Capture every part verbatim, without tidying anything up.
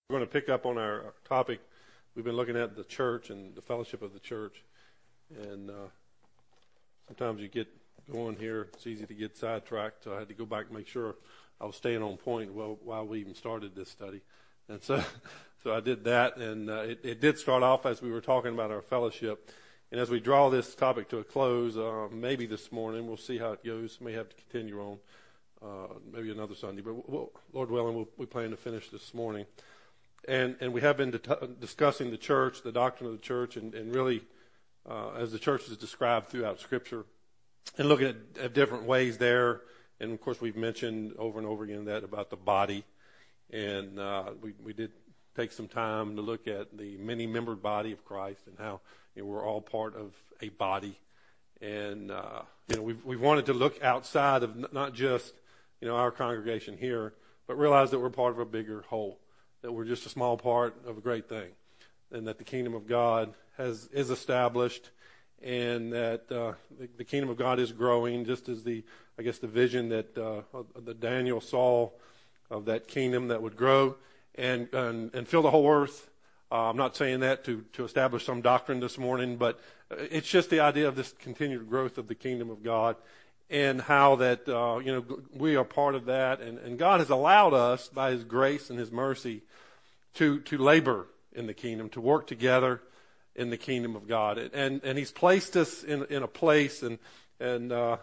We're going to pick up on our topic. We've been looking at the church and the fellowship of the church. And uh, sometimes you get going here, it's easy to get sidetracked. So I had to go back and make sure I was staying on point while, while we even started this study. And so so I did that. And uh, it, it did start off as we were talking about our fellowship. And as we draw this topic to a close, uh, maybe this morning, we'll see how it goes. May have to continue on uh, maybe another Sunday. But we'll, Lord willing, we'll, we plan to finish this morning. And and we have been t- discussing the church, the doctrine of the church, and, and really uh, as the church is described throughout Scripture, and looking at, at different ways there. And of course, we've mentioned over and over again that about the body, and uh, we we did take some time to look at the many-membered body of Christ and how you know, we're all part of a body. And uh, you know we've we've wanted to look outside of not just you know our congregation here, but realize that we're part of a bigger whole. That we're just a small part of a great thing, and that the kingdom of God has is established, and that uh, the, the kingdom of God is growing, just as the I guess the vision that uh, that Daniel saw of that kingdom that would grow and and, and fill the whole earth. Uh, I'm not saying that to to establish some doctrine this morning, but it's just the idea of this continued growth of the kingdom of God, and how that uh, you know we are part of that, and, and God has allowed us by His grace and His mercy to to labor in the kingdom, to work together in the kingdom of God, and and He's placed us in in a place, and and uh,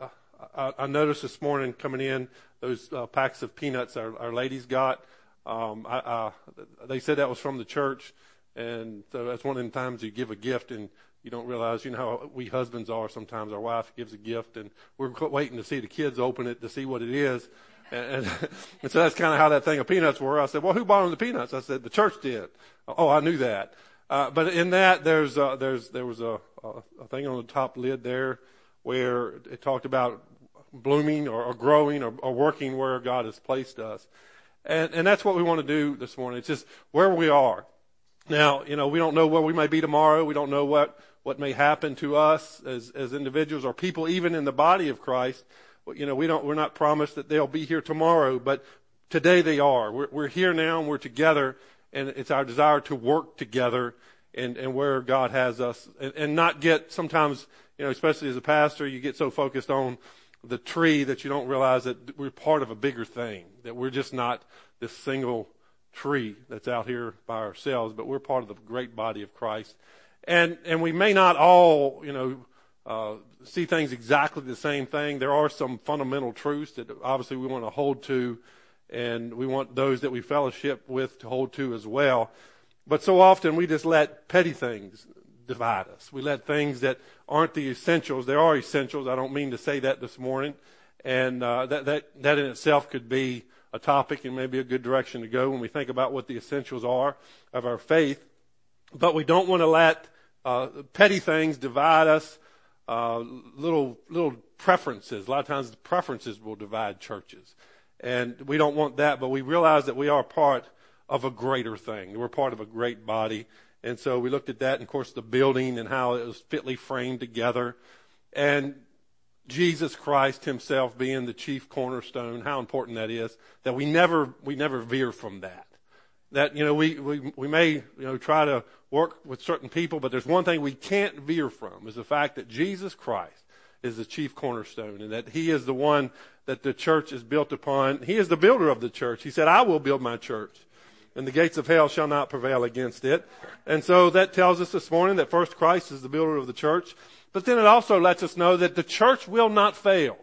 I, I noticed this morning coming in those uh, packs of peanuts our, our ladies got. Um, I, uh, they said that was from the church, and so that's one of the times you give a gift and you don't realize, you know how we husbands are sometimes. Our wife gives a gift, and we're waiting to see the kids open it to see what it is. And, and, and so that's kind of how that thing of peanuts were. I said, well, who bought them the peanuts? I said, the church did. Oh, I knew that. Uh, but in that, there's, uh, there's, there was a, a thing on the top lid there where it talked about blooming or, or growing or, or working where God has placed us. And, and that's what we want to do this morning. It's just where we are. Now, you know, we don't know where we may be tomorrow. We don't know what, what may happen to us as, as individuals or people, even in the body of Christ. You know, we don't, we're not promised that they'll be here tomorrow, but today they are. We're, we're here now and we're together, and it's our desire to work together and, and where God has us, and, and not get sometimes, you know, especially as a pastor, you get so focused on the tree that you don't realize that we're part of a bigger thing, that we're just not this single tree that's out here by ourselves, but we're part of the great body of Christ. And, and we may not all, you know, uh, see things exactly the same thing. There are some fundamental truths that obviously we want to hold to, and we want those that we fellowship with to hold to as well. But so often we just let petty things divide us. We let things that aren't the essentials. There are essentials. I don't mean to say that this morning. And uh, that, that, that in itself could be a topic and maybe a good direction to go when we think about what the essentials are of our faith. But we don't want to let uh, petty things divide us. Uh, little little preferences. A lot of times the preferences will divide churches. And we don't want that, but we realize that we are part of a greater thing. We're part of a great body. And so we looked at that, and of course the building and how it was fitly framed together. And Jesus Christ Himself being the chief cornerstone, how important that is, that we never we never veer from that. That, you know, we, we, we may, you know, try to work with certain people, but there's one thing we can't veer from is the fact that Jesus Christ is the chief cornerstone, and that He is the one that the church is built upon. He is the builder of the church. He said, I will build my church, and the gates of hell shall not prevail against it. And so that tells us this morning that first Christ is the builder of the church. But then it also lets us know that the church will not fail.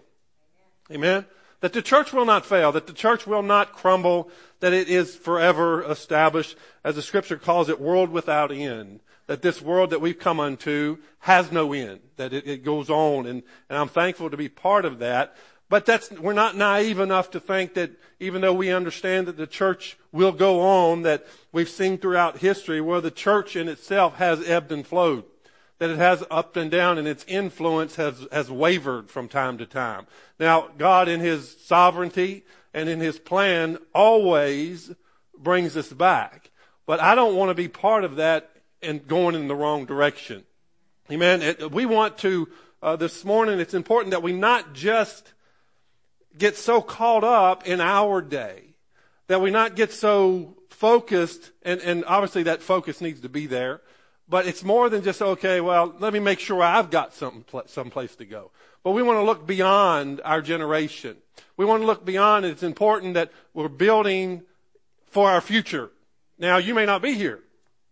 Amen? That the church will not fail, that the church will not crumble, that it is forever established, as the Scripture calls it, world without end. That this world that we've come unto has no end, that it, it goes on, and, and I'm thankful to be part of that. But that's, we're not naive enough to think that even though we understand that the church will go on, that we've seen throughout history where the church in itself has ebbed and flowed, that it has up and down, and its influence has, has wavered from time to time. Now, God in His sovereignty and in His plan always brings us back. But I don't want to be part of that and going in the wrong direction. Amen. It, we want to, uh, this morning, it's important that we not just get so caught up in our day, that we not get so focused, and, and obviously that focus needs to be there, but it's more than just, okay, well, let me make sure I've got something, some place to go. But we want to look beyond our generation. We want to look beyond. It's important that we're building for our future. Now, you may not be here.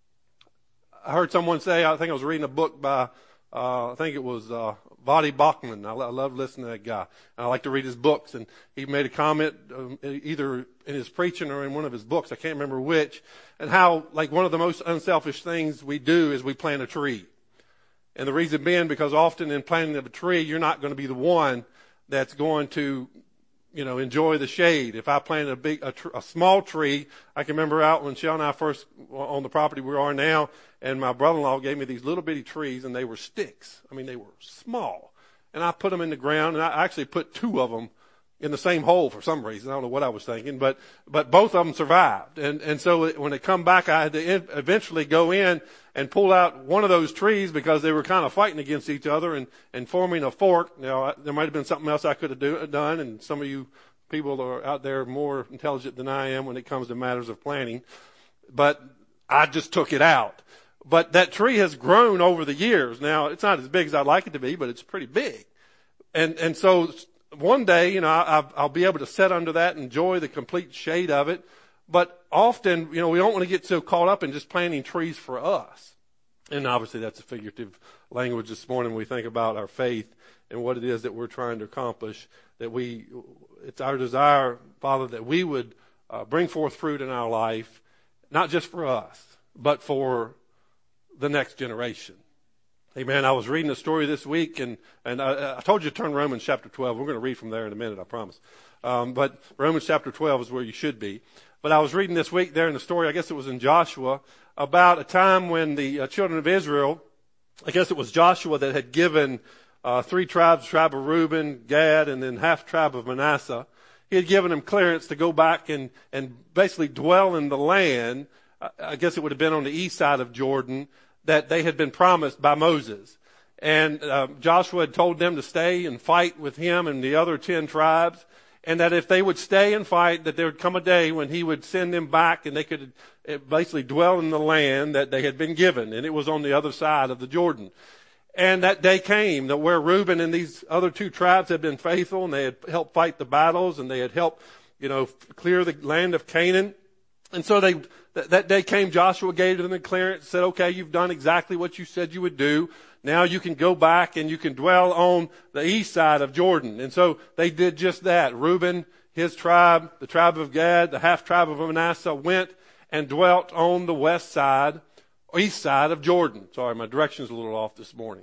I heard someone say, I think I was reading a book by, uh, I think it was, uh, Voddie Baucham. I, I love listening to that guy. And I like to read his books. And he made a comment, um, either in his preaching or in one of his books, I can't remember which, and how, like, one of the most unselfish things we do is we plant a tree. And the reason being, because often in planting of a tree, you're not going to be the one that's going to, you know, enjoy the shade. If I planted a big, a, tr- a small tree, I can remember out when Shell and I first on the property we are now, and my brother-in-law gave me these little bitty trees, and they were sticks. I mean, they were small. And I put them in the ground, and I actually put two of them in the same hole for some reason. I don't know what I was thinking, but, but both of them survived. And, and so it, when they come back, I had to in, eventually go in and pull out one of those trees because they were kind of fighting against each other and, and forming a fork. Now, I, there might have been something else I could have do, done, and some of you people are out there more intelligent than I am when it comes to matters of planning. But I just took it out. But that tree has grown over the years. Now, it's not as big as I'd like it to be, but it's pretty big. And, and so one day, you know, I, I'll be able to sit under that and enjoy the complete shade of it. But often, you know, we don't want to get so caught up in just planting trees for us. And obviously that's a figurative language this morning when we think about our faith and what it is that we're trying to accomplish. That we, it's our desire, Father, that we would uh, bring forth fruit in our life, not just for us, but for the next generation. Amen. I was reading a story this week, and, and I, I told you to turn Romans chapter twelve. We're going to read from there in a minute, I promise. Um, but Romans chapter twelve is where you should be. But I was reading this week there in the story, I guess it was in Joshua, about a time when the uh, children of Israel, I guess it was Joshua that had given uh, three tribes, tribe of Reuben, Gad, and then half tribe of Manasseh. He had given them clearance to go back and, and basically dwell in the land. I guess it would have been on the east side of Jordan, that they had been promised by Moses. And uh, Joshua had told them to stay and fight with him and the other ten tribes, and that if they would stay and fight, that there would come a day when he would send them back and they could basically dwell in the land that they had been given. And it was on the other side of the Jordan. And that day came that where Reuben and these other two tribes had been faithful, and they had helped fight the battles, and they had helped, you know, clear the land of Canaan. And so they, that day came, Joshua gave them the clearance, said, okay, you've done exactly what you said you would do. Now you can go back and you can dwell on the east side of Jordan. And so they did just that. Reuben, his tribe, the tribe of Gad, the half tribe of Manasseh went and dwelt on the west side, east side of Jordan. Sorry, my direction's a little off this morning.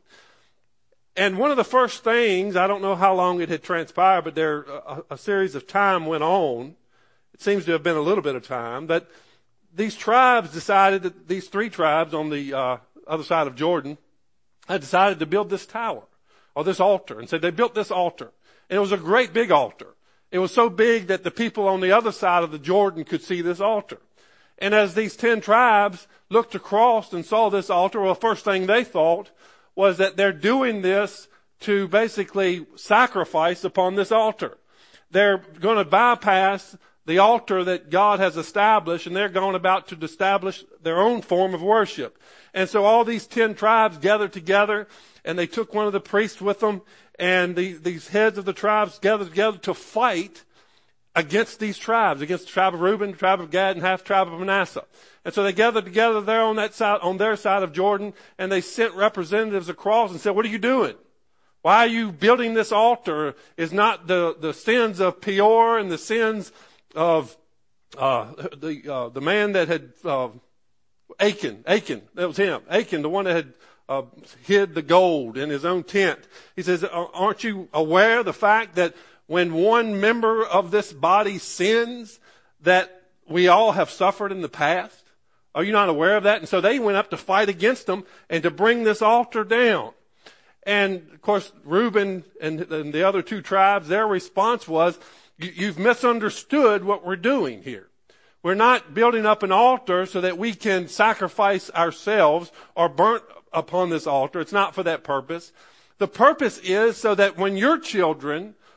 And one of the first things, I don't know how long it had transpired, but there, a, a series of time went on. It seems to have been a little bit of time, that these tribes decided that these three tribes on the uh, other side of Jordan had decided to build this tower or this altar, and said they built this altar. And it was a great big altar. It was so big that the people on the other side of the Jordan could see this altar. And as these ten tribes looked across and saw this altar, well, the first thing they thought was that they're doing this to basically sacrifice upon this altar. They're going to bypass the altar that God has established, and they're going about to establish their own form of worship. And so all these ten tribes gathered together, and they took one of the priests with them, and the, these heads of the tribes gathered together to fight against these tribes, against the tribe of Reuben, the tribe of Gad, and half tribe of Manasseh. And so they gathered together there on that side, on their side of Jordan, and they sent representatives across and said, what are you doing? Why are you building this altar? Is not the, the sins of Peor and the sins of uh, the uh, the man that had uh, Achan, Achan, that was him. Achan, the one that had uh, hid the gold in his own tent. He says, aren't you aware of the fact that when one member of this body sins, that we all have suffered in the past? Are you not aware of that? And so they went up to fight against them and to bring this altar down. And of course, Reuben and, and the other two tribes, their response was, you've misunderstood what we're doing here. We're not building up an altar so that we can sacrifice ourselves or burn upon this altar. It's not for that purpose. The purpose is so that when your children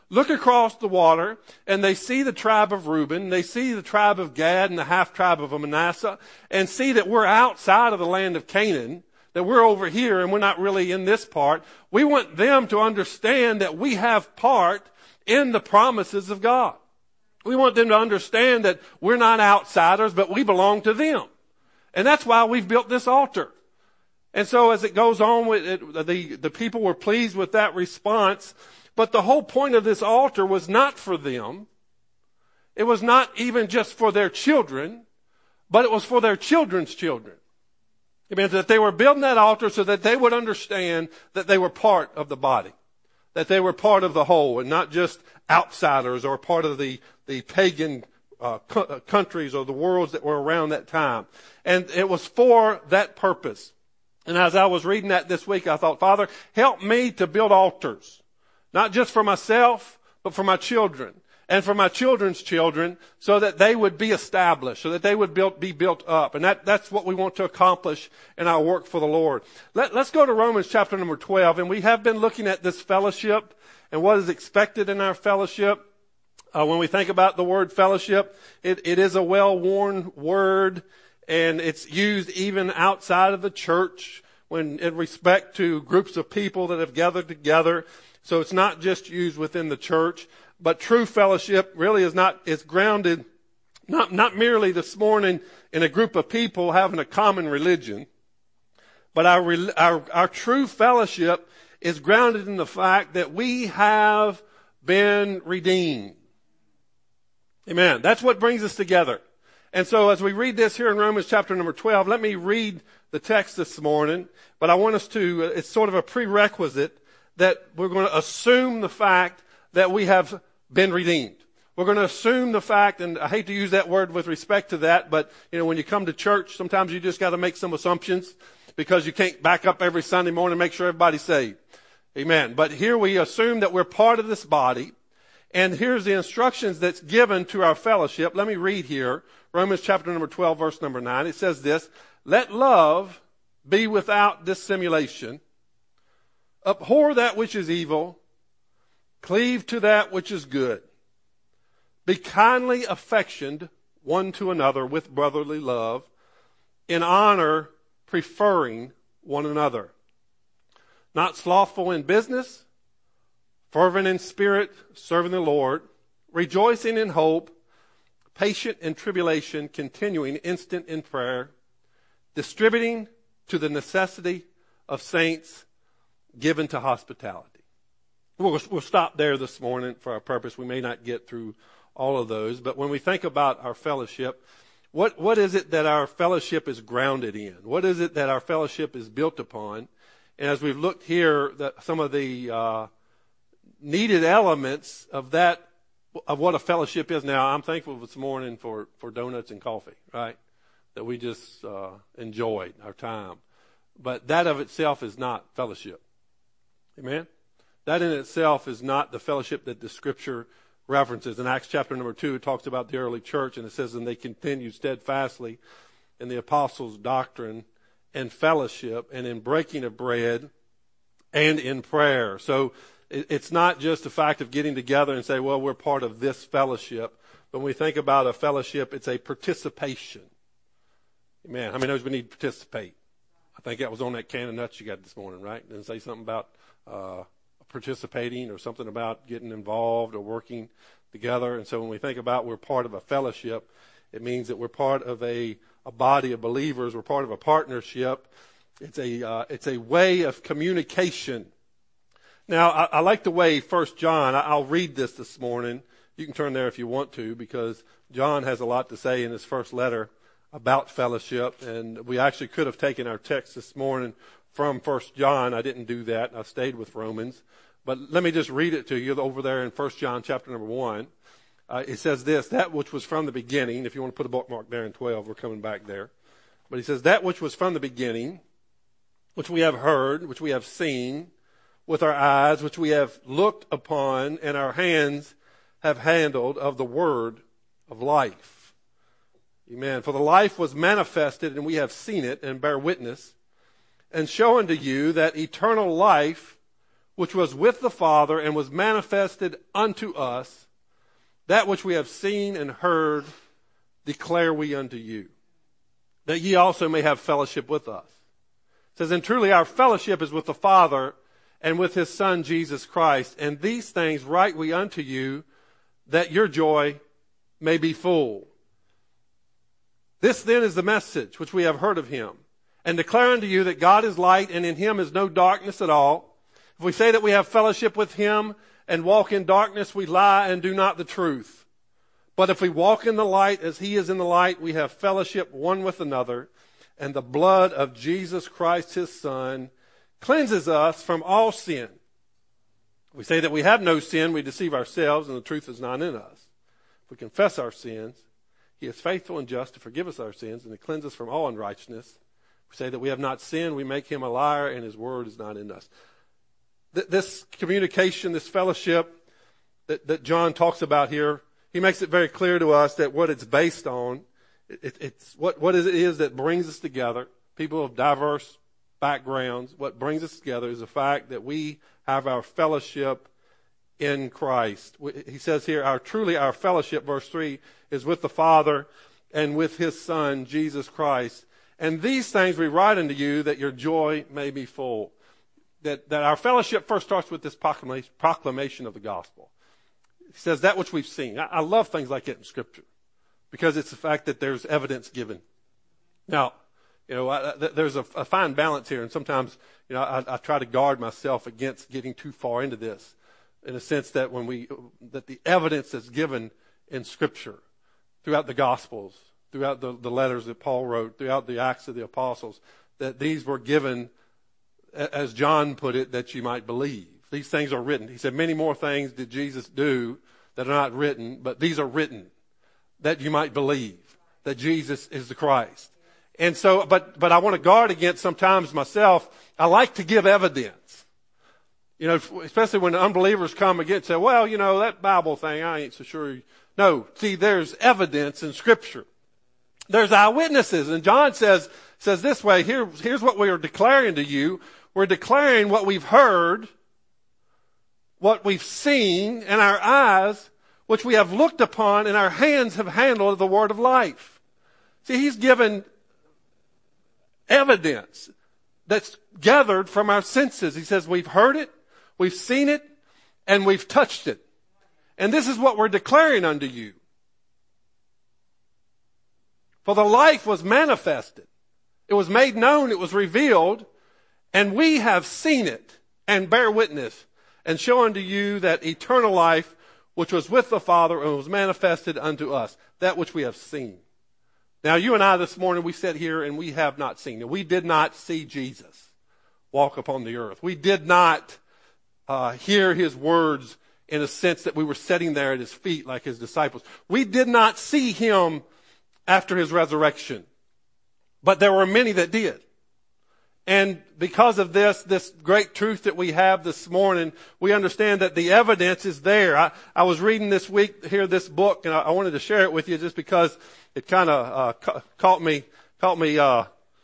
look across the water and they see the tribe of Reuben, they see the tribe of Gad and the half tribe of Manasseh, and see that we're outside of the land of Canaan, that we're over here and we're not really in this part. We want them to understand that we have part in the promises of God. We want them to understand that we're not outsiders, but we belong to them. And that's why we've built this altar. And so as it goes on, with it, the, the people were pleased with that response. But the whole point of this altar was not for them. It was not even just for their children, but it was for their children's children. It means that they were building that altar so that they would understand that they were part of the body, that they were part of the whole and not just outsiders or part of the, the pagan uh, co- countries or the worlds that were around that time. And it was for that purpose. And as I was reading that this week, I thought, Father, help me to build altars, not just for myself, but for my children and for my children's children, so that they would be established, so that they would build, be built up. And that, that's what we want to accomplish in our work for the Lord. Let, let's go to Romans chapter number twelve. And we have been looking at this fellowship and what is expected in our fellowship. Uh, when we think about the word fellowship, it, it is a well-worn word, and it's used even outside of the church when in respect to groups of people that have gathered together. So it's not just used within the church, but true fellowship really is not, is grounded not, not merely this morning in a group of people having a common religion, but our, our, our true fellowship is grounded in the fact that we have been redeemed. Amen. That's what brings us together. And so as we read this here in Romans chapter number twelve, let me read the text this morning, but I want us to, it's sort of a prerequisite that we're going to assume the fact that we have been redeemed. We're going to assume the fact, and I hate to use that word with respect to that, but you know, when you come to church, sometimes you just got to make some assumptions because you can't back up every Sunday morning and make sure everybody's saved. Amen. But here we assume that we're part of this body, and here's the instructions that's given to our fellowship. Let me read here, Romans chapter number twelve, verse number nine. It says this, let love be without dissimulation. Abhor that which is evil. Cleave to that which is good. Be kindly affectioned one to another with brotherly love, in honor preferring one another. Not slothful in business, fervent in spirit, serving the Lord, rejoicing in hope, patient in tribulation, continuing instant in prayer, distributing to the necessity of saints, given to hospitality. We'll, we'll stop there this morning for our purpose. We may not get through all of those, but when we think about our fellowship, what, what is it that our fellowship is grounded in? What is it that our fellowship is built upon? And as we've looked here, that some of the uh, needed elements of that, of what a fellowship is. Now, I'm thankful this morning for, for donuts and coffee, right? That we just uh, enjoyed our time. But that of itself is not fellowship. Amen? That in itself is not the fellowship that the Scripture references. In Acts chapter number two, it talks about the early church, and it says, and they continued steadfastly in the apostles' doctrine and fellowship and in breaking of bread and in prayer. So it's not just the fact of getting together and say, well, we're part of this fellowship. But when we think about a fellowship, it's a participation. Amen. How many knows we need to participate? I think that was on that can of nuts you got this morning, right? Didn't it say something about uh, participating or something about getting involved or working together. And so when we think about we're part of a fellowship, it means that we're part of a, a body of believers. We're part of a partnership. It's a uh, it's a way of communication. Now, I, I like the way First John, I, I'll read this this morning. You can turn there if you want to, because John has a lot to say in his first letter about fellowship. And we actually could have taken our text this morning from First John. I didn't do that. I stayed with Romans. But let me just read it to you over there in First John chapter number one. Uh, it says this, that which was from the beginning. If you want to put a bookmark there in twelve, we're coming back there. But he says, that which was from the beginning, which we have heard, which we have seen with our eyes, which we have looked upon, and our hands have handled of the word of life. Amen. For the life was manifested, and we have seen it and bear witness, and show unto you that eternal life which was with the Father and was manifested unto us. That which we have seen and heard declare we unto you, that ye also may have fellowship with us. It says, and truly our fellowship is with the Father and with his Son Jesus Christ. And these things write we unto you, that your joy may be full. This then is the message which we have heard of him, and declare unto you that God is light, and in him is no darkness at all. If we say that we have fellowship with him and walk in darkness, we lie and do not the truth. But if we walk in the light as he is in the light, we have fellowship one with another, and the blood of Jesus Christ his Son cleanses us from all sin. If we say that we have no sin, we deceive ourselves, and the truth is not in us. If we confess our sins, he is faithful and just to forgive us our sins and to cleanse us from all unrighteousness. If we say that we have not sinned, we make him a liar, and his word is not in us. Th- this communication, this fellowship that, that John talks about here, he makes it very clear to us that what it's based on, it, it, it's what, what it is that brings us together, people of diverse backgrounds. What brings us together is the fact that we have our fellowship in Christ. He says here, our truly our fellowship, verse three, is with the Father and with his Son, Jesus Christ. And these things we write unto you, that your joy may be full. That, that our fellowship first starts with this proclamation, proclamation of the gospel. He says that which we've seen. I, I love things like that in Scripture, because it's the fact that there's evidence given. Now, you know, I, there's a, a fine balance here, and sometimes, you know, I, I try to guard myself against getting too far into this, in a sense that when we, that the evidence that's given in Scripture, throughout the Gospels, throughout the, the letters that Paul wrote, throughout the Acts of the Apostles, that these were given, as John put it, that you might believe. These things are written. He said, many more things did Jesus do that are not written, but these are written that you might believe that Jesus is the Christ. And so, but, but I want to guard against sometimes myself. I like to give evidence. You know, especially when unbelievers come again and say, well, you know, that Bible thing, I ain't so sure. No, see, there's evidence in Scripture. There's eyewitnesses. And John says, says this way, here, here's what we are declaring to you. We're declaring what we've heard, what we've seen in our eyes, which we have looked upon, and our hands have handled the word of life. See, he's given evidence that's gathered from our senses. He says we've heard it, we've seen it, and we've touched it. And this is what we're declaring unto you. For the life was manifested. It was made known, it was revealed, and we have seen it and bear witness and show unto you that eternal life which was with the Father and was manifested unto us, that which we have seen. Now, you and I this morning, we sit here and we have not seen it. We did not see Jesus walk upon the earth. We did not uh, hear his words in a sense that we were sitting there at his feet like his disciples. We did not see him after his resurrection. But there were many that did. And because of this, this great truth that we have this morning, we understand that the evidence is there. I, I was reading this week here this book, and I, I wanted to share it with you just because it kind of uh, ca- caught me. Caught me. Uh,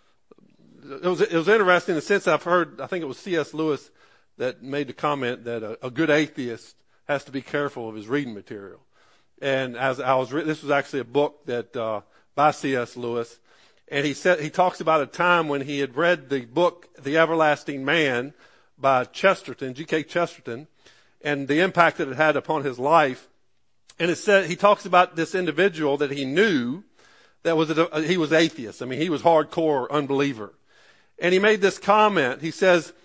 it was it was interesting in the sense I've heard. I think it was C S Lewis that made the comment that a, a good atheist has to be careful of his reading material. And as I was, re- this was actually a book that uh, by C S Lewis. And he said, he talks about a time when he had read the book, The Everlasting Man by Chesterton, G K Chesterton, and the impact that it had upon his life. And it said, he talks about this individual that he knew that was, a, he was atheist. I mean, he was hardcore unbeliever. And he made this comment. He says,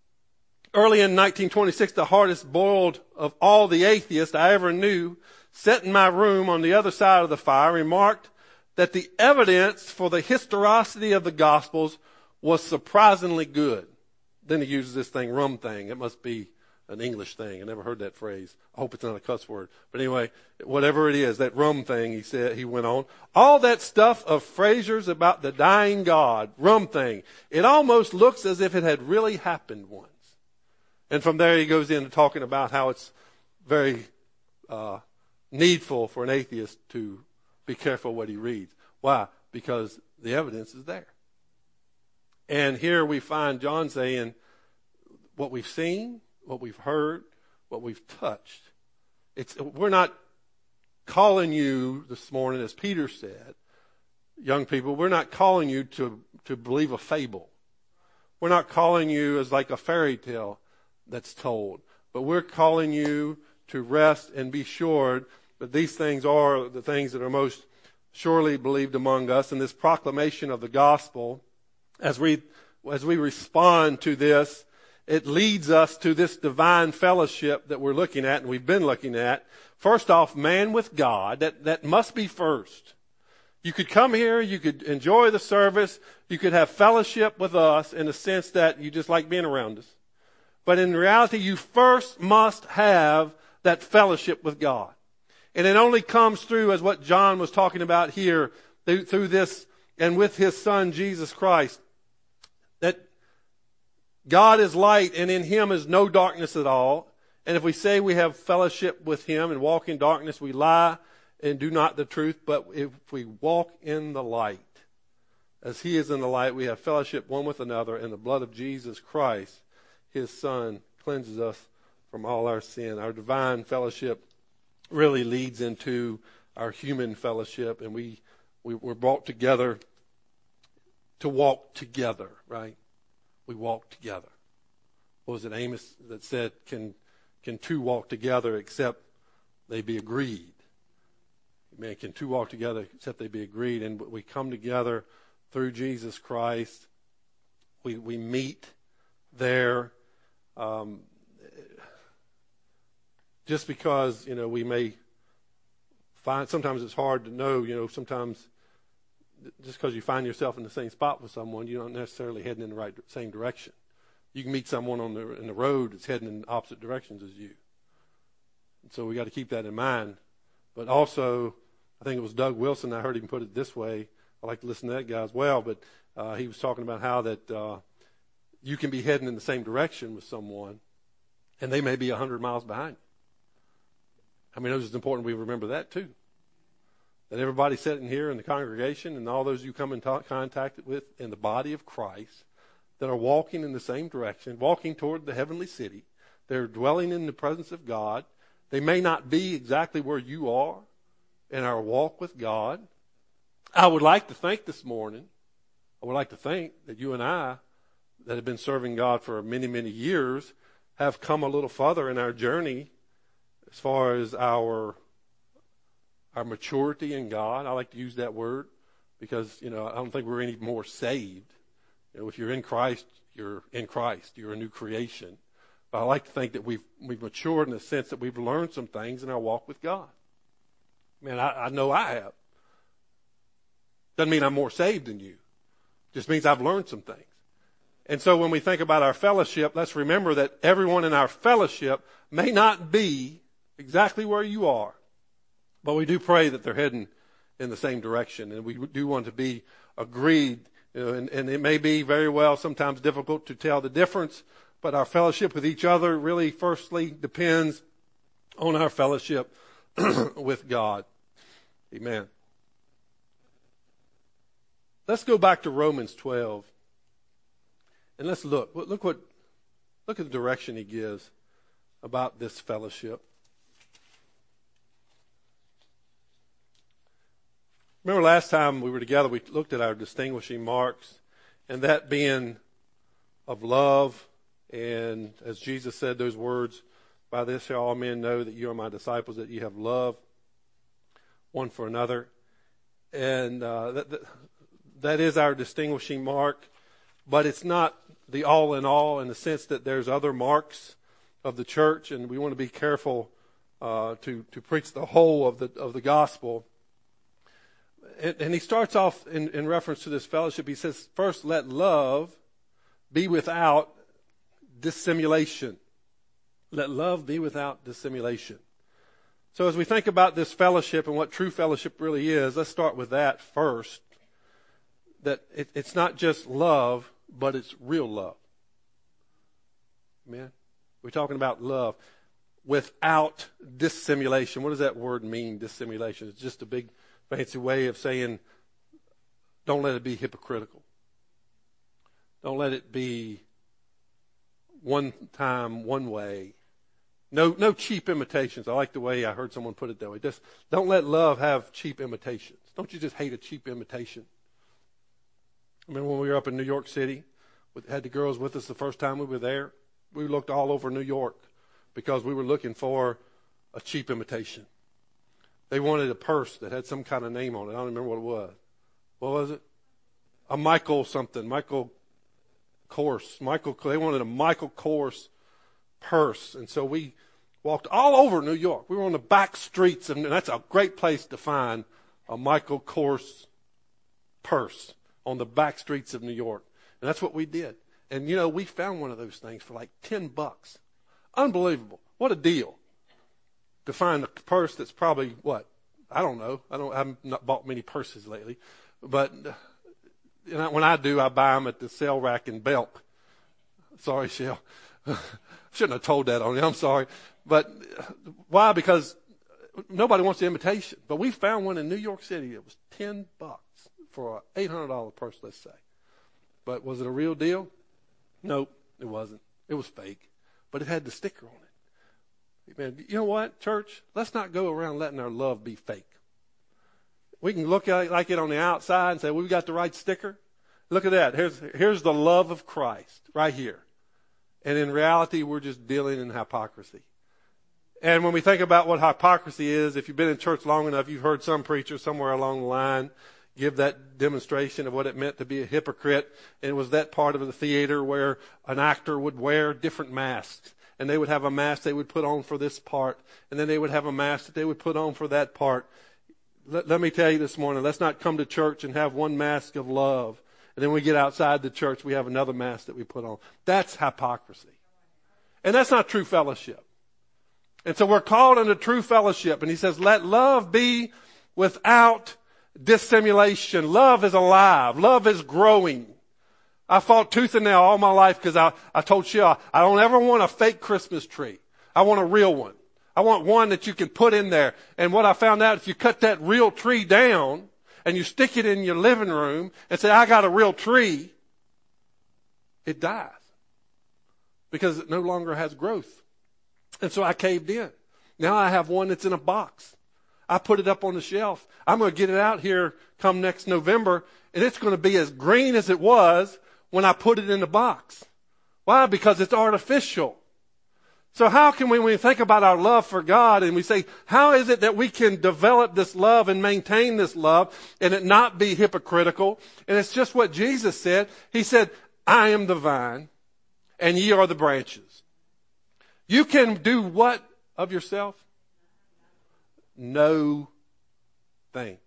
early in nineteen twenty-six, the hardest boiled of all the atheists I ever knew sat in my room on the other side of the fire, remarked that the evidence for the historicity of the Gospels was surprisingly good. Then he uses this thing, rum thing. It must be an English thing. I never heard that phrase. I hope it's not a cuss word. But anyway, whatever it is, that rum thing, he said, he went on. All that stuff of Fraser's about the dying God, rum thing, it almost looks as if it had really happened once. And from there he goes into talking about how it's very uh, needful for an atheist to be careful what he reads. Why? Because the evidence is there. And here we find John saying, what we've seen, what we've heard, what we've touched. It's, we're not calling you this morning, as Peter said, young people, we're not calling you to, to believe a fable. We're not calling you as like a fairy tale that's told, but we're calling you to rest and be assured that these things are the things that are most surely believed among us. And this proclamation of the gospel, as we as we respond to this, it leads us to this divine fellowship that we're looking at and we've been looking at. First off, man with God, that, that must be first. You could come here, you could enjoy the service, you could have fellowship with us in the sense that you just like being around us. But in reality, you first must have that fellowship with God. And it only comes through, as what John was talking about here, through, through this and with his son, Jesus Christ, that God is light and in him is no darkness at all. And if we say we have fellowship with him and walk in darkness, we lie and do not the truth. But if we walk in the light, as he is in the light, we have fellowship one with another, and the blood of Jesus Christ, his son, cleanses us from all our sin. Our divine fellowship really leads into our human fellowship, and we, we we're brought together to walk together, right? We walk together. What was it Amos that said, can can two walk together except they be agreed? Man, can two walk together except they be agreed? And we come together through Jesus Christ. We we meet there. Um, just because, you know, we may find, sometimes it's hard to know, you know, sometimes just because you find yourself in the same spot with someone, you don't necessarily heading in the right same direction. You can meet someone on the in the road that's heading in opposite directions as you. And so we got to keep that in mind. But also, I think it was Doug Wilson, I heard him put it this way. I like to listen to that guy as well, but uh, he was talking about how that uh, you can be heading in the same direction with someone, and they may be one hundred miles behind you. I mean, it's important we remember that too. That everybody sitting here in the congregation and all those you come in t- contact with in the body of Christ that are walking in the same direction, walking toward the heavenly city. They're dwelling in the presence of God. They may not be exactly where you are in our walk with God. I would like to think this morning, I would like to think that you and I that have been serving God for many, many years have come a little further in our journey as far as our our maturity in God. I like to use that word because, you know, I don't think we're any more saved. You know, if you're in Christ, you're in Christ. You're a new creation. But I like to think that we've we've matured in the sense that we've learned some things in our walk with God. Man, I, I know I have. Doesn't mean I'm more saved than you. Just means I've learned some things. And so when we think about our fellowship, let's remember that everyone in our fellowship may not be exactly where you are, but we do pray that they're heading in the same direction, and we do want to be agreed. You know, and, and it may be very well sometimes difficult to tell the difference, but our fellowship with each other really firstly depends on our fellowship with God. Amen. Let's go back to Romans twelve, and let's look. Look what, look at the direction he gives about this fellowship. Remember last time we were together, we looked at our distinguishing marks, and that being of love, and as Jesus said those words, by this shall all men know that you are my disciples, that you have love one for another. And uh, that, that, that is our distinguishing mark, but it's not the all in all in the sense that there's other marks of the church, and we want to be careful uh, to, to preach the whole of the, of the gospel. And he starts off in, in reference to this fellowship. He says, first, let love be without dissimulation. Let love be without dissimulation. So as we think about this fellowship and what true fellowship really is, let's start with that first. That it, it's not just love, but it's real love. Amen? We're talking about love without dissimulation. What does that word mean, dissimulation? It's just a big fancy way of saying, don't let it be hypocritical. Don't let it be one time, one way. No, no cheap imitations. I like the way I heard someone put it that way. Just don't let love have cheap imitations. Don't you just hate a cheap imitation? I remember when we were up in New York City, we had the girls with us the first time we were there. We looked all over New York because we were looking for a cheap imitation. They wanted a purse that had some kind of name on it. I don't remember what it was. What was it? A Michael something. Michael Kors. Michael. They wanted a Michael Kors purse. And so we walked all over New York. We were on the back streets, and that's a great place to find a Michael Kors purse, on the back streets of New York. And that's what we did. And, you know, we found one of those things for like ten bucks. Unbelievable. What a deal. To find a purse that's probably, what? I don't know. I don't, I haven't not bought many purses lately. But you know, when I do, I buy them at the sale rack in Belk. Sorry, Shell. Shouldn't have told that on you. I'm sorry. But why? Because nobody wants the imitation. But we found one in New York City that was ten bucks for an eight hundred dollars purse, let's say. But was it a real deal? Nope, it wasn't. It was fake. But it had the sticker on it. Man, you know what, church? Let's not go around letting our love be fake. We can look at it like it on the outside and say, well, we got the right sticker. Look at that. Here's, here's the love of Christ right here. And in reality, we're just dealing in hypocrisy. And when we think about what hypocrisy is, if you've been in church long enough, you've heard some preacher somewhere along the line give that demonstration of what it meant to be a hypocrite. And it was that part of the theater where an actor would wear different masks. And they would have a mask they would put on for this part. And then they would have a mask that they would put on for that part. Let, let me tell you this morning, let's not come to church and have one mask of love. And then we get outside the church, we have another mask that we put on. That's hypocrisy. And that's not true fellowship. And so we're called into true fellowship. And he says, let love be without dissimulation. Love is alive. Love is growing. I fought tooth and nail all my life because I, I told Sheila, I don't ever want a fake Christmas tree. I want a real one. I want one that you can put in there. And what I found out, if you cut that real tree down and you stick it in your living room and say, I got a real tree, it dies because it no longer has growth. And so I caved in. Now I have one that's in a box. I put it up on the shelf. I'm going to get it out here come next November, and it's going to be as green as it was when I put it in the box. Why? Because it's artificial. So how can we, when we think about our love for God and we say, how is it that we can develop this love and maintain this love and it not be hypocritical? And it's just what Jesus said. He said, I am the vine and ye are the branches. You can do what of yourself? No thing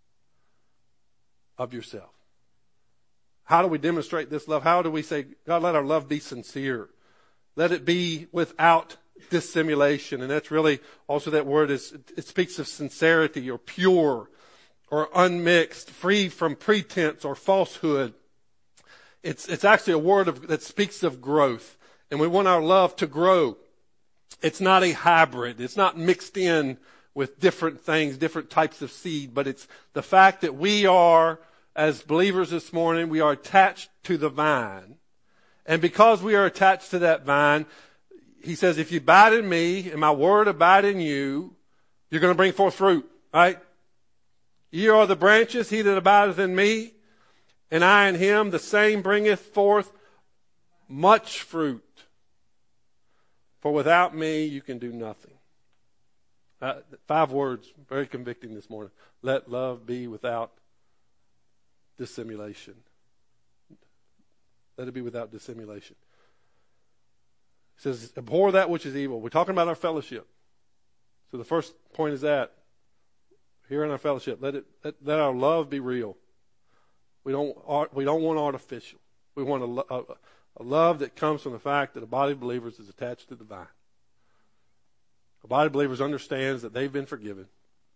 of yourself. How do we demonstrate this love? How do we say, God, let our love be sincere? Let it be without dissimulation. And that's really also that word is, it speaks of sincerity or pure or unmixed, free from pretense or falsehood. It's, it's actually a word of, that speaks of growth. And we want our love to grow. It's not a hybrid. It's not mixed in with different things, different types of seed, but it's the fact that we are, as believers this morning, we are attached to the vine. And because we are attached to that vine, he says, if you abide in me and my word abide in you, you're going to bring forth fruit, right? Ye are the branches, he that abideth in me, and I in him, the same bringeth forth much fruit. For without me, you can do nothing. Uh, five words, very convicting this morning. Let love be without dissimulation. Let it be without dissimulation. It says, abhor that which is evil. We're talking about our fellowship. So the first point is that. Here in our fellowship, let it let, let our love be real. We don't we don't want artificial. We want a, a, a love that comes from the fact that a body of believers is attached to the vine. A body of believers understands that they've been forgiven.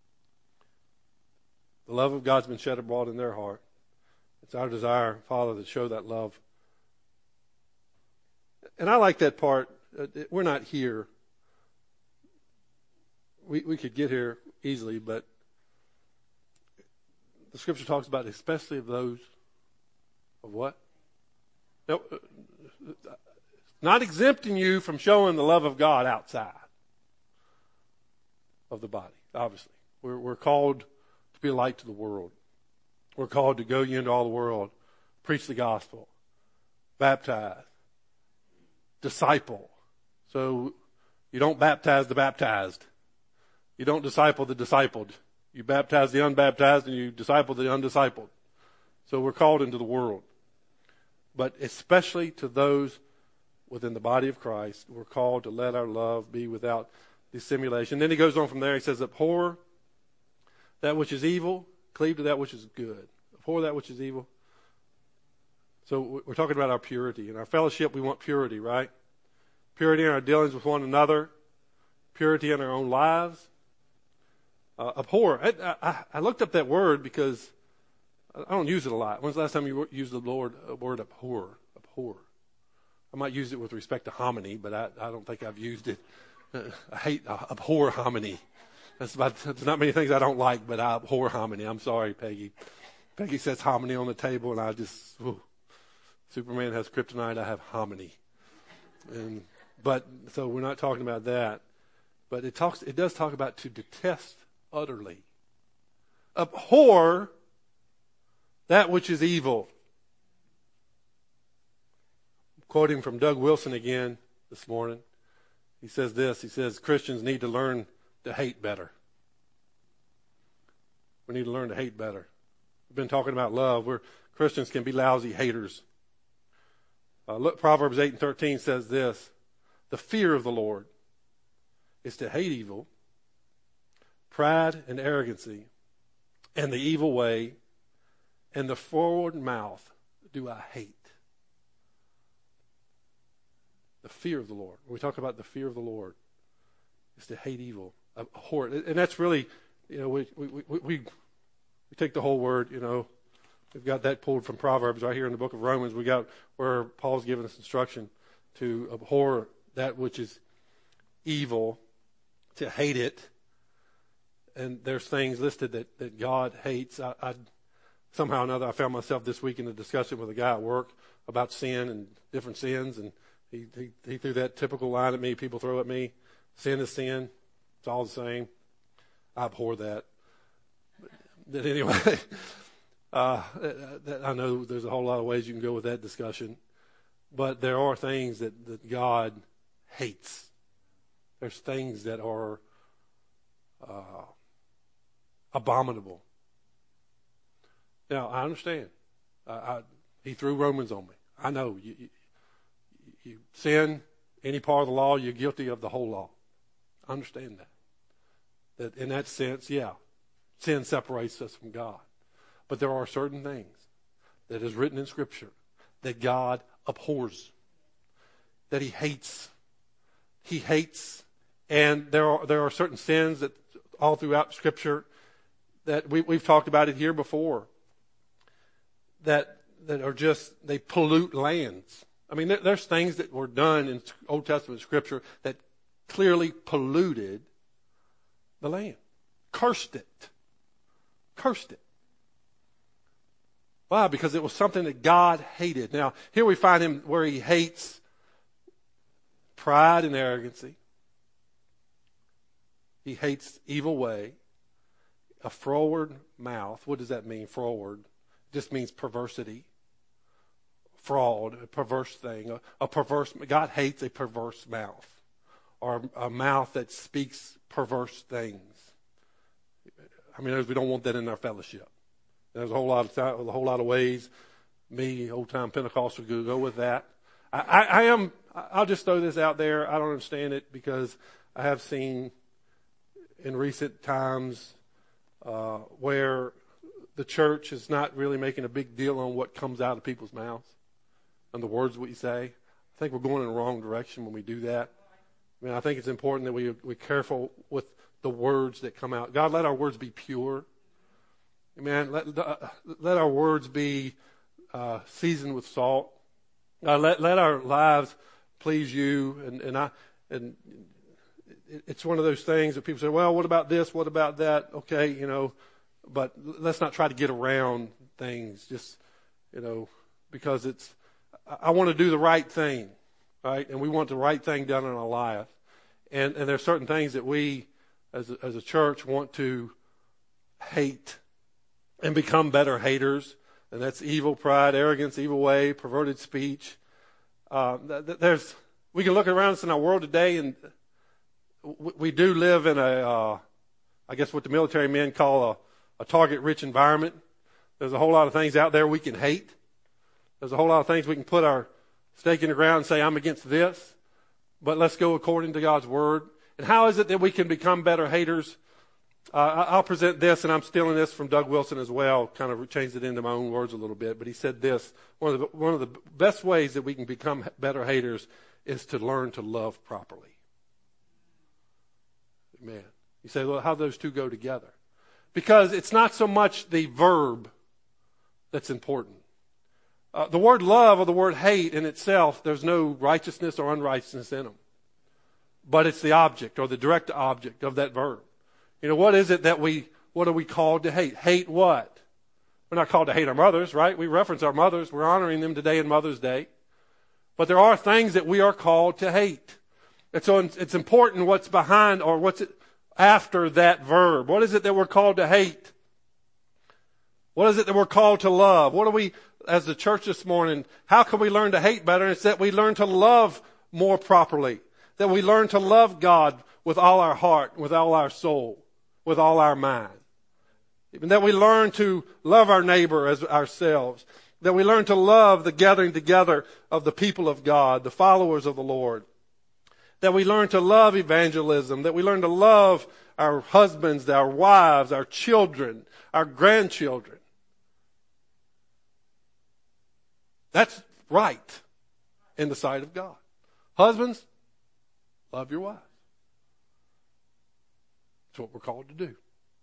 The love of God's been shed abroad in their heart. It's our desire, Father, to show that love. And I like that part. We're not here. We we could get here easily, but the Scripture talks about especially of those of what? No, Not exempting you from showing the love of God outside of the body, obviously. We're, we're called to be a light to the world. We're called to go ye into all the world, preach the gospel, baptize, disciple. So you don't baptize the baptized. You don't disciple the discipled. You baptize the unbaptized and you disciple the undiscipled. So we're called into the world. But especially to those within the body of Christ, we're called to let our love be without dissimulation. Then he goes on from there. He says, abhor that which is evil, cleave to that which is good. Abhor that which is evil. So we're talking about our purity. In our fellowship, we want purity, right? Purity in our dealings with one another. Purity in our own lives. Uh, abhor. I, I, I looked up that word because I don't use it a lot. When's the last time you used the Lord, uh, word abhor? Abhor. I might use it with respect to hominy, but I, I don't think I've used it. Uh, I hate, uh, abhor hominy. That's about, there's not many things I don't like, but I abhor hominy. I'm sorry, Peggy. Peggy says hominy on the table, and I just, whew. Superman has kryptonite, I have hominy. And, but, so we're not talking about that. But it talks, it does talk about to detest utterly. Abhor that which is evil. I'm quoting from Doug Wilson again this morning. He says this, he says, Christians need to learn to hate better. We need to learn to hate better. We've been talking about love. We're, Christians can be lousy haters. Uh, look, Proverbs eight and thirteen says this, the fear of the Lord is to hate evil, pride and arrogancy, and the evil way, and the forward mouth do I hate. The fear of the Lord. When we talk about the fear of the Lord, is to hate evil, abhor it. And that's really, you know, we, we, we, we, we take the whole word, you know, we've got that pulled from Proverbs right here in the book of Romans. We got where Paul's given us instruction to abhor that which is evil, to hate it. And there's things listed that, that God hates. I, I somehow or another, I found myself this week in a discussion with a guy at work about sin and different sins, and he, he, he threw that typical line at me. People throw at me, sin is sin. It's all the same. I abhor that. But anyway, uh, that, I know there's a whole lot of ways you can go with that discussion, but there are things that, that God hates. There's things that are uh, abominable. Now, I understand. I, I, he threw Romans on me. I know. You, you, you sin, any part of the law, you're guilty of the whole law. I understand that. That in that sense, yeah, sin separates us from God. But there are certain things that is written in Scripture that God abhors, that he hates. He hates. And there are there are certain sins that all throughout Scripture that we, we've talked about it here before, that that are just, they pollute lands. I mean, there, there's things that were done in Old Testament Scripture that clearly polluted the land, cursed it, cursed it. Why? Because it was something that God hated. Now, here we find him where he hates pride and arrogancy. He hates evil way, a froward mouth. What does that mean, froward? It just means perversity, fraud, a perverse thing, a, a perverse. God hates a perverse mouth, or a mouth that speaks perverse things. I mean, we don't want that in our fellowship. There's a whole lot of time, a whole lot of ways. Me, old time Pentecostal, could go with that. I, I, I am. I'll just throw this out there. I don't understand it because I have seen in recent times uh, where the church is not really making a big deal on what comes out of people's mouths and the words we say. I think we're going in the wrong direction when we do that. I mean, I think it's important that we we're careful with the words that come out. God, let our words be pure. Amen. Let uh, let our words be uh, seasoned with salt. Uh, let let our lives please you. And and I and it, it's one of those things that people say, well, what about this? What about that? Okay, you know, but let's not try to get around things. Just, you know, because it's I, I want to do the right thing. right? And we want the right thing done in our life. And, and there are certain things that we, as a, as a church, want to hate and become better haters. And that's evil, pride, arrogance, evil way, perverted speech. Uh, there's, we can look around us in our world today, and we do live in a, uh, I guess what the military men call a, a target-rich environment. There's a whole lot of things out there we can hate. There's a whole lot of things we can put our stake in the ground and say, I'm against this. But let's go according to God's word. And how is it that we can become better haters? Uh, I'll present this, and I'm stealing this from Doug Wilson as well, kind of changed it into my own words a little bit. But he said this, one of the, one of the best ways that we can become better haters is to learn to love properly. Amen. You say, well, how do those two go together? Because it's not so much the verb that's important. Uh, the word love or the word hate in itself, there's no righteousness or unrighteousness in them. But it's the object or the direct object of that verb. You know, what is it that we, what are we called to hate? Hate what? We're not called to hate our mothers, right? We reference our mothers. We're honoring them today in Mother's Day. But there are things that we are called to hate. And so it's important what's behind or what's after that verb. What is it that we're called to hate? What is it that we're called to love? What are we, as the church this morning, how can we learn to hate better? It's that we learn to love more properly. That we learn to love God with all our heart, with all our soul, with all our mind. And that we learn to love our neighbor as ourselves. That we learn to love the gathering together of the people of God, the followers of the Lord. That we learn to love evangelism. That we learn to love our husbands, our wives, our children, our grandchildren. That's right in the sight of God. Husbands, love your wives. That's what we're called to do.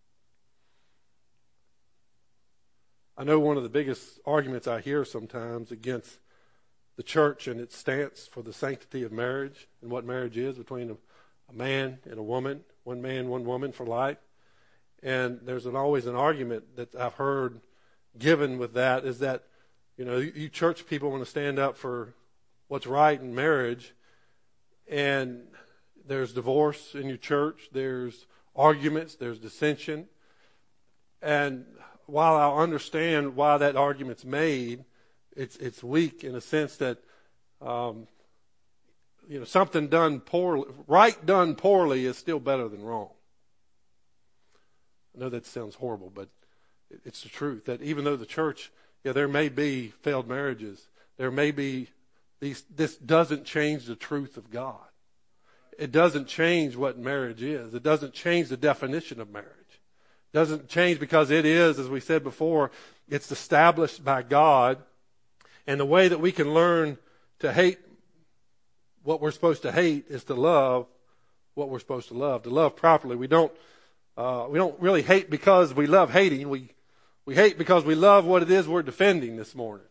I know one of the biggest arguments I hear sometimes against the church and its stance for the sanctity of marriage and what marriage is between a, a man and a woman, one man, one woman for life. And there's an, always an argument that I've heard given with that is that, you know, you, you church people want to stand up for what's right in marriage, and there's divorce in your church, there's arguments, there's dissension. And while I understand why that argument's made, it's it's weak in a sense that, um, you know, something done poorly, right done poorly is still better than wrong. I know that sounds horrible, but it's the truth that even though the church, yeah, there may be failed marriages, there may be these, this doesn't change the truth of God. It doesn't change what marriage is. It doesn't change the definition of marriage. It doesn't change because it is, as we said before, it's established by God. And the way that we can learn to hate what we're supposed to hate is to love what we're supposed to love. To love properly. We don't, uh, we don't really hate because we love hating. We, we hate because we love what it is we're defending this morning.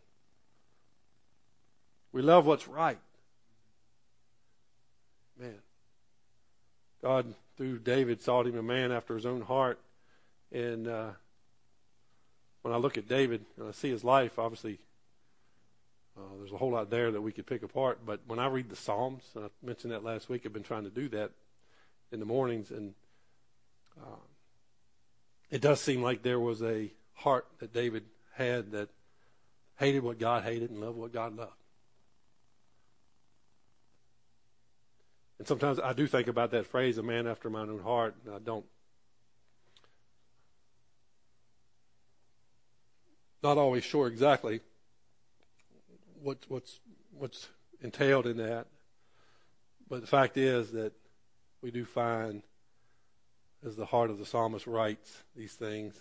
We love what's right. Man. God, through David, sought him a man after his own heart. And uh, when I look at David and I see his life, obviously, uh, there's a whole lot there that we could pick apart. But when I read the Psalms, and I mentioned that last week, I've been trying to do that in the mornings. And uh, it does seem like there was a heart that David had that hated what God hated and loved what God loved. And sometimes I do think about that phrase, a man after mine own heart, and I don't, not always sure exactly what, what's, what's entailed in that. But the fact is that we do find, as the heart of the psalmist writes these things,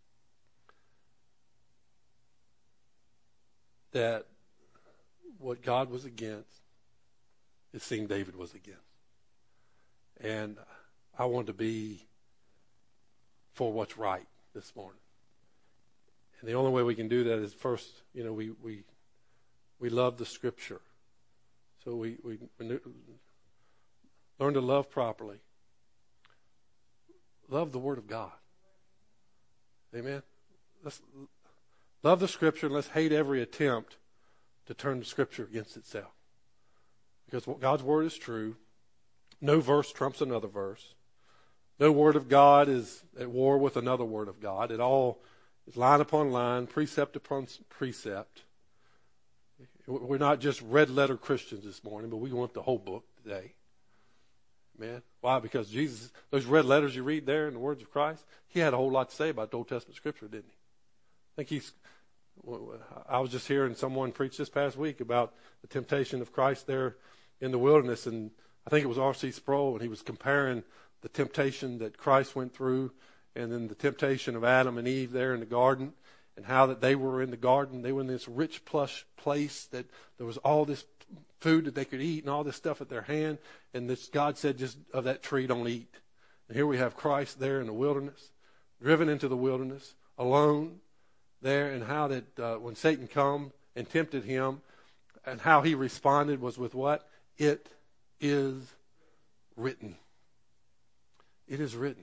that what God was against, it seemed David was against. And I want to be for what's right this morning. And the only way we can do that is first, you know, we we, we love the Scripture. So we, we learn to love properly. Love the Word of God. Amen? Let's love the Scripture and let's hate every attempt to turn the Scripture against itself. because God's word is true. No verse trumps another verse. No word of God is at war with another word of God. It all is line upon line, precept upon precept. We're not just red letter Christians this morning, but we want the whole book today. Man, why? Because Jesus, those red letters you read there in the words of Christ, he had a whole lot to say about the Old Testament Scripture, didn't he? I think he's, I was just hearing someone preach this past week about the temptation of Christ there in the wilderness, and I think it was R C Sproul, and he was comparing the temptation that Christ went through and then the temptation of Adam and Eve there in the garden, and how that they were in the garden. They were in this rich, plush place that there was all this food that they could eat and all this stuff at their hand. And this God said, just of that tree, don't eat. And here we have Christ there in the wilderness, driven into the wilderness, alone there, and how that uh, when Satan come and tempted him, and how he responded was with what? It is written. It is written.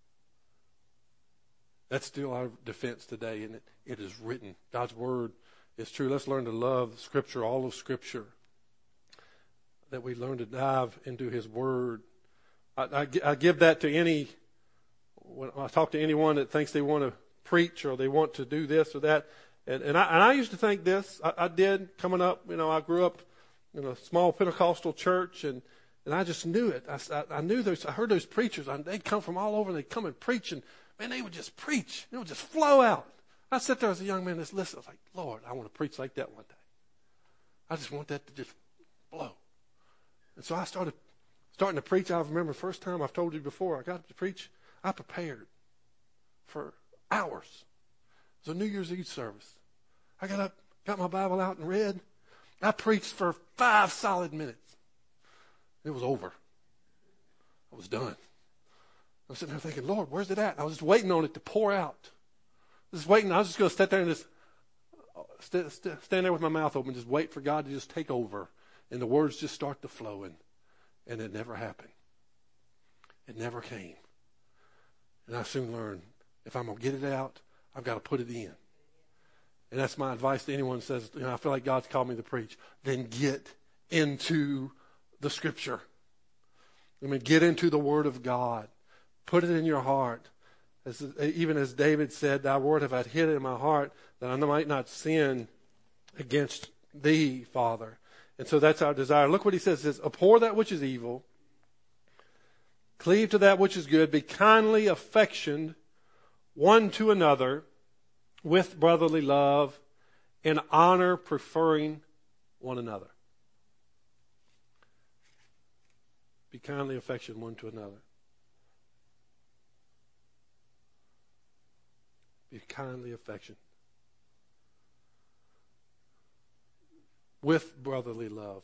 That's still our defense today, and it? It is written. God's word is true. Let's learn to love Scripture, all of Scripture. That we learn to dive into His word. I, I, I give that to any, when I talk to anyone that thinks they want to preach or they want to do this or that. And, and, I, and I used to think this. I, I did coming up. You know, I grew up in a small Pentecostal church, and, and I just knew it. I, I, I knew those. I heard those preachers. I, they'd come from all over, and they'd come and preach, and man, they would just preach. It would just flow out. I sat there as a young man, just listened. I was like, Lord, I want to preach like that one day. I just want that to just flow. And so I started starting to preach. I remember the first time, I've told you before, I got up to preach, I prepared for hours. It was a New Year's Eve service. I got up, got my Bible out and read. I preached for five solid minutes. It was over. I was done. I was sitting there thinking, Lord, where's it at? And I was just waiting on it to pour out. Just waiting. I was just going to sit there and just st- st- stand there with my mouth open, just wait for God to just take over. And the words just start to flow, and, and it never happened. It never came. And I soon learned, if I'm going to get it out, I've got to put it in. And that's my advice to anyone who says, you know, I feel like God's called me to preach. Then get into the Scripture. I mean, get into the Word of God. Put it in your heart. As, even as David said, thy word have I hid in my heart, that I might not sin against thee, Father. And so that's our desire. Look what he says. He says, abhor that which is evil. Cleave to that which is good. Be kindly affectioned one to another with brotherly love, in honor preferring one another. Be kindly affectioned one to another. Be kindly affectioned. With brotherly love.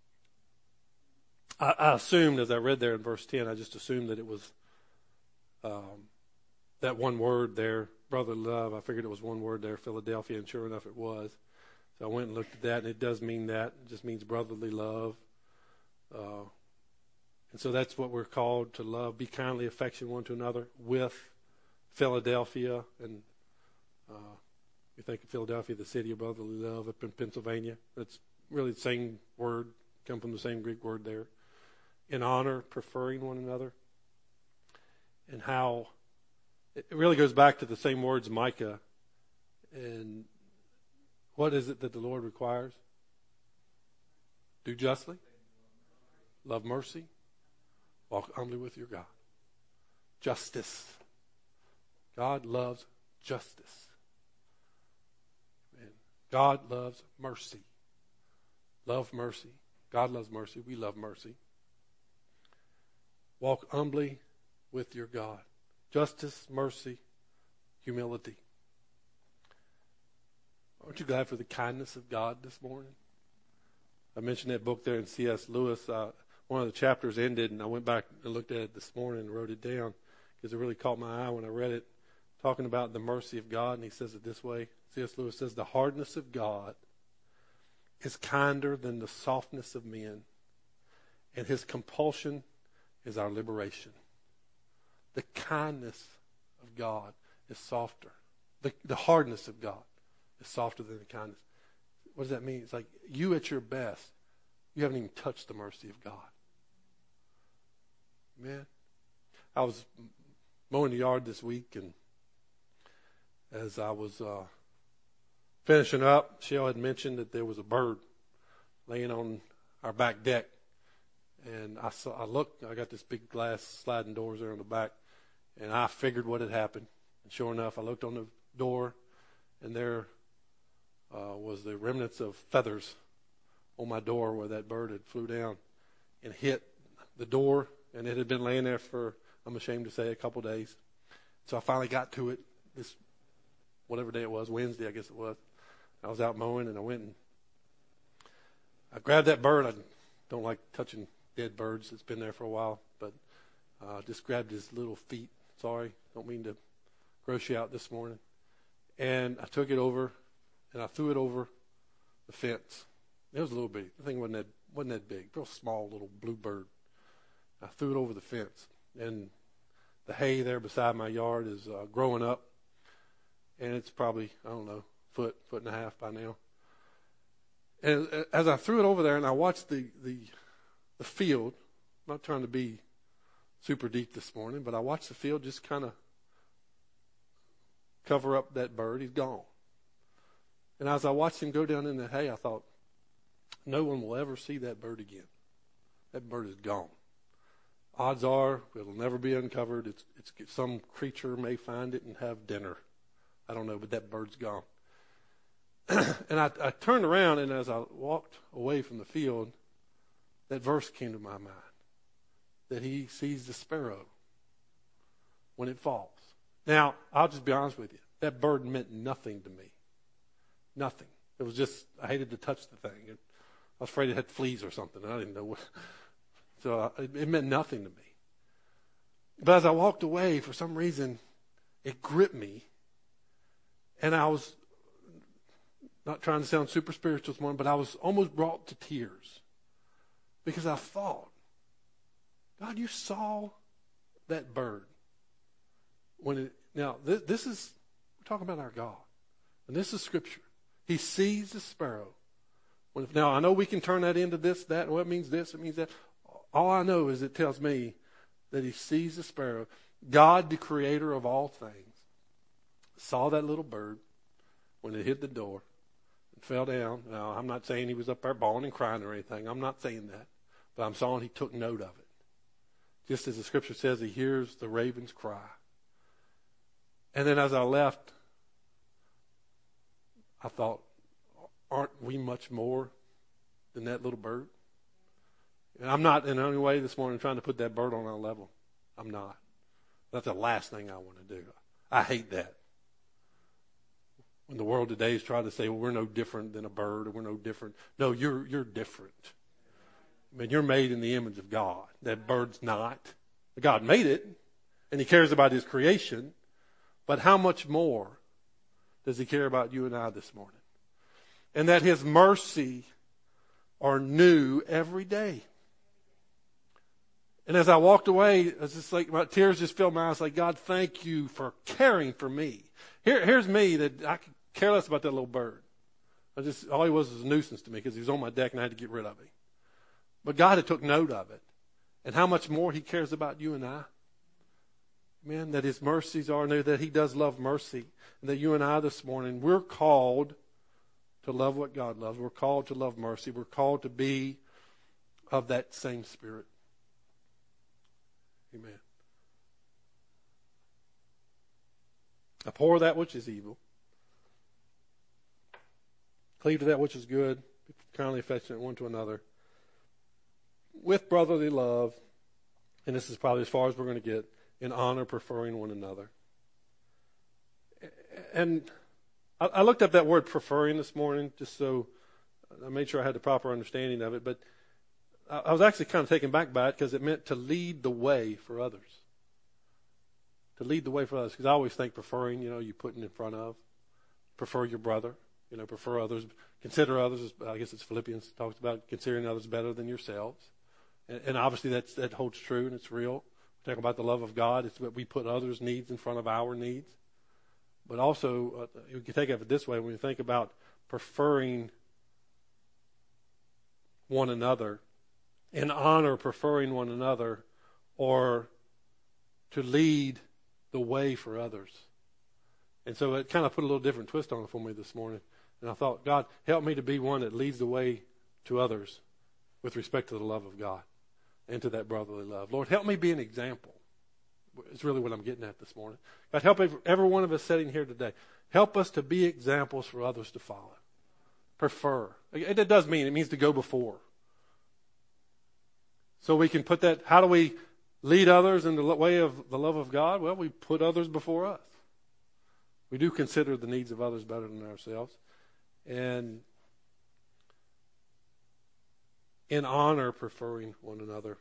I, I assumed, as I read there in verse ten, I just assumed that it was um, that one word there, brotherly love. I figured it was one word there, Philadelphia, and sure enough it was. So I went and looked at that, and it does mean that. It just means brotherly love. Uh, and so that's what we're called to love. Be kindly affectioned one to another with Philadelphia. And uh, you think of Philadelphia, the city of brotherly love, up in Pennsylvania. That's really the same word, come from the same Greek word there. In honor, preferring one another. And how it really goes back to the same words, Micah. And what is it that the Lord requires? Do justly, love mercy, walk humbly with your God. Justice. God loves justice. And God loves mercy. Love mercy. God loves mercy. We love mercy. Walk humbly with your God. Justice, mercy, humility. Aren't you glad for the kindness of God this morning? I mentioned that book there in C S Lewis. Uh, one of the chapters ended, and I went back and looked at it this morning and wrote it down because it really caught my eye when I read it, talking about the mercy of God. And he says it this way. C S Lewis says, the hardness of God is kinder than the softness of men, and his compulsion is our liberation. The kindness of God is softer. The, the hardness of God is softer than the kindness. What does that mean? It's like you at your best, you haven't even touched the mercy of God. Amen. I was mowing the yard this week, and as I was uh, finishing up, Shell had mentioned that there was a bird laying on our back deck. And I saw, I looked, I got this big glass sliding doors there on the back, and I figured what had happened. And sure enough, I looked on the door, and there uh, was the remnants of feathers on my door where that bird had flew down and hit the door, and it had been laying there for, I'm ashamed to say, a couple days. So I finally got to it this, whatever day it was, Wednesday I guess it was. I was out mowing, and I went and I grabbed that bird. I don't like touching dead birds. It's been there for a while, but uh, just grabbed his little feet. Sorry, don't mean to gross you out this morning. And I took it over, and I threw it over the fence. It was a little big. The thing wasn't that wasn't that big. Real small little blue bird. I threw it over the fence, and the hay there beside my yard is uh, growing up, and it's probably I don't know foot foot and a half by now. And as I threw it over there, and I watched the the the field, I'm not trying to be super deep this morning, but I watched the field just kind of cover up that bird. He's gone. And as I watched him go down in the hay, I thought, no one will ever see that bird again. That bird is gone. Odds are it'll never be uncovered. It's, it's some creature may find it and have dinner. I don't know, but that bird's gone. And I, I turned around, and as I walked away from the field, that verse came to my mind, that he sees the sparrow when it falls. Now, I'll just be honest with you. That bird meant nothing to me. Nothing. It was just, I hated to touch the thing. It, I was afraid it had fleas or something, and I didn't know what. So uh, it, it meant nothing to me. But as I walked away, for some reason, it gripped me, and I was not trying to sound super spiritual this morning, but I was almost brought to tears. Because I thought, God, you saw that bird. When it, now, this, this is, we're talking about our God. And this is Scripture. He sees the sparrow. When, now, I know we can turn that into this, that, well, it means this, it means that. All I know is it tells me that he sees the sparrow. God, the creator of all things, saw that little bird when it hit the door and fell down. Now, I'm not saying he was up there bawling and crying or anything. I'm not saying that. But I'm saying he took note of it. Just as the Scripture says, he hears the ravens cry. And then as I left, I thought, aren't we much more than that little bird? And I'm not in any way this morning trying to put that bird on our level. I'm not. That's the last thing I want to do. I hate that. When the world today is trying to say, well, we're no different than a bird, or we're no different. No, you're you're different. I mean, you're made in the image of God. That bird's not. God made it, and he cares about his creation. But how much more does he care about you and I this morning? And that his mercy are new every day. And as I walked away, it's just like my tears just filled my eyes. Like, God, thank you for caring for me. Here, here's me that I could care less about that little bird. I just all he was was a nuisance to me because he was on my deck and I had to get rid of him. But God had took note of it. And how much more he cares about you and I. Amen. That his mercies are new, that he does love mercy. And that you and I this morning, we're called to love what God loves. We're called to love mercy. We're called to be of that same spirit. Amen. Abhor that which is evil. Cleave to that which is good. Be kindly affectionate one to another. With brotherly love, and this is probably as far as we're going to get, in honor, preferring one another. And I looked up that word preferring this morning just so I made sure I had the proper understanding of it. But I was actually kind of taken back by it because it meant to lead the way for others. To lead the way for others. Because I always think preferring, you know, you putting in front of. Prefer your brother. You know, prefer others. Consider others. I guess it's Philippians talks about considering others better than yourselves. And, and obviously that's, that holds true and it's real. We talk about the love of God. It's that we put others' needs in front of our needs. But also, uh, you can take it this way. When you think about preferring one another, in honor preferring one another, or to lead the way for others. And so it kind of put a little different twist on it for me this morning. And I thought, God, help me to be one that leads the way to others with respect to the love of God and to that brotherly love. Lord, help me be an example. It's really what I'm getting at this morning. God, help every, every one of us sitting here today. Help us to be examples for others to follow. Prefer. It does mean, it means to go before. So we can put that, how do we lead others in the way of the love of God? Well, we put others before us. We do consider the needs of others better than ourselves. And in honor, preferring one another.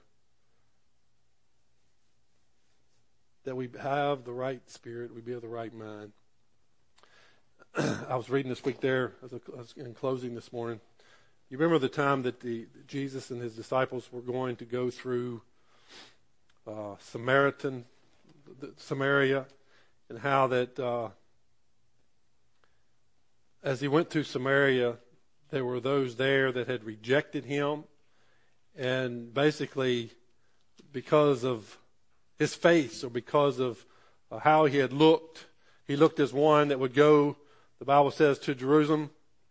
That we have the right spirit, we be of the right mind. I was reading this week there, as I was in closing this morning. You remember the time that the Jesus and his disciples were going to go through uh, Samaritan, the, Samaria, and how that uh, as he went through Samaria, there were those there that had rejected him, and basically because of his face or because of uh, how he had looked, he looked as one that would go, the Bible says, to Jerusalem.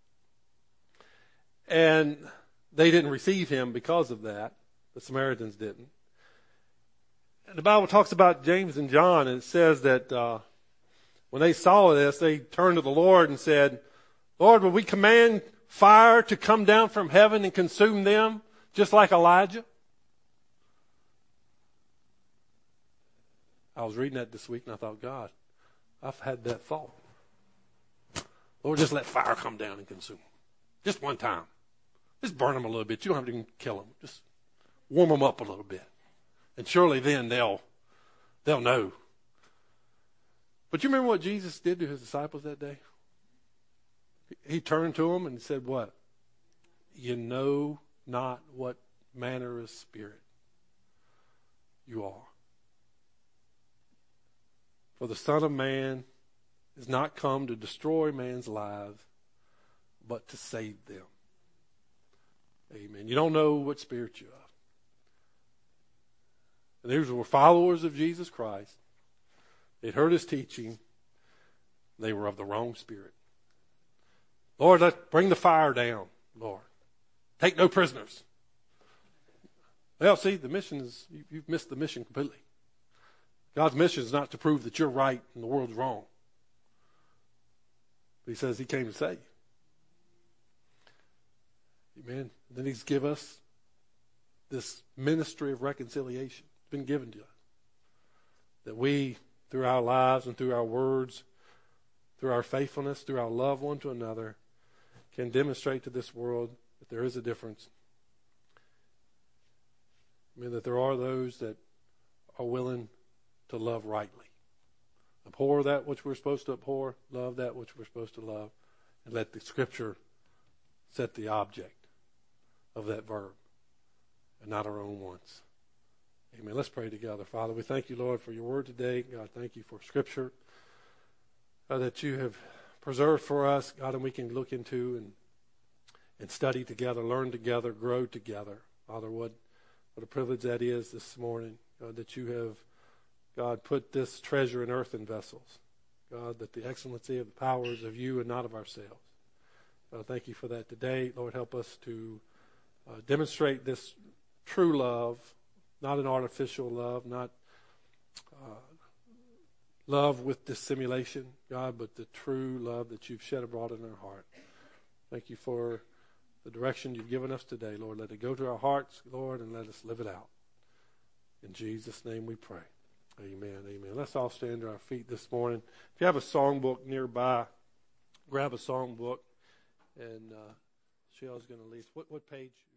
And they didn't receive him because of that. The Samaritans didn't. And the Bible talks about James and John, and it says that uh, when they saw this, they turned to the Lord and said, Lord, will we command fire to come down from heaven and consume them, just like Elijah? I was reading that this week, and I thought, God, I've had that thought. Lord, just let fire come down and consume them. Just one time. Just burn them a little bit. You don't have to even kill them. Just warm them up a little bit. And surely then they'll, they'll know. But you remember what Jesus did to his disciples that day? He turned to them and said what? You know not what manner of spirit you are. For the Son of Man is not come to destroy man's lives, but to save them. Amen. You don't know what spirit you're of. And these were followers of Jesus Christ. They'd heard his teaching. They were of the wrong spirit. Lord, let's bring the fire down, Lord. Take no prisoners. Well, see, the mission is, you've missed the mission completely. God's mission is not to prove that you're right and the world's wrong. But he says he came to save you. Amen. Then he's given us this ministry of reconciliation. It's been given to us. That we, through our lives and through our words, through our faithfulness, through our love one to another, can demonstrate to this world that there is a difference. I mean, that there are those that are willing to love rightly. Abhor that which we're supposed to abhor, love that which we're supposed to love, and let the Scripture set the object of that verb and not our own wants. Amen. Let's pray together. Father, we thank you, Lord, for your word today. God, thank you for Scripture uh, that you have preserved for us, God, and we can look into and and study together, learn together, grow together. Father, what, what a privilege that is this morning, God, that you have, God, put this treasure in earthen vessels. God, that the excellency of the powers of you and not of ourselves. God, thank you for that today. Lord, help us to uh, demonstrate this true love, not an artificial love, not uh, love with dissimulation, God, but the true love that you've shed abroad in our heart. Thank you for the direction you've given us today, Lord. Let it go to our hearts, Lord, and let us live it out. In Jesus' name we pray. Amen, amen. Let's all stand to our feet this morning. If you have a songbook nearby, grab a songbook, and uh, Shell's going to lead. What, what page?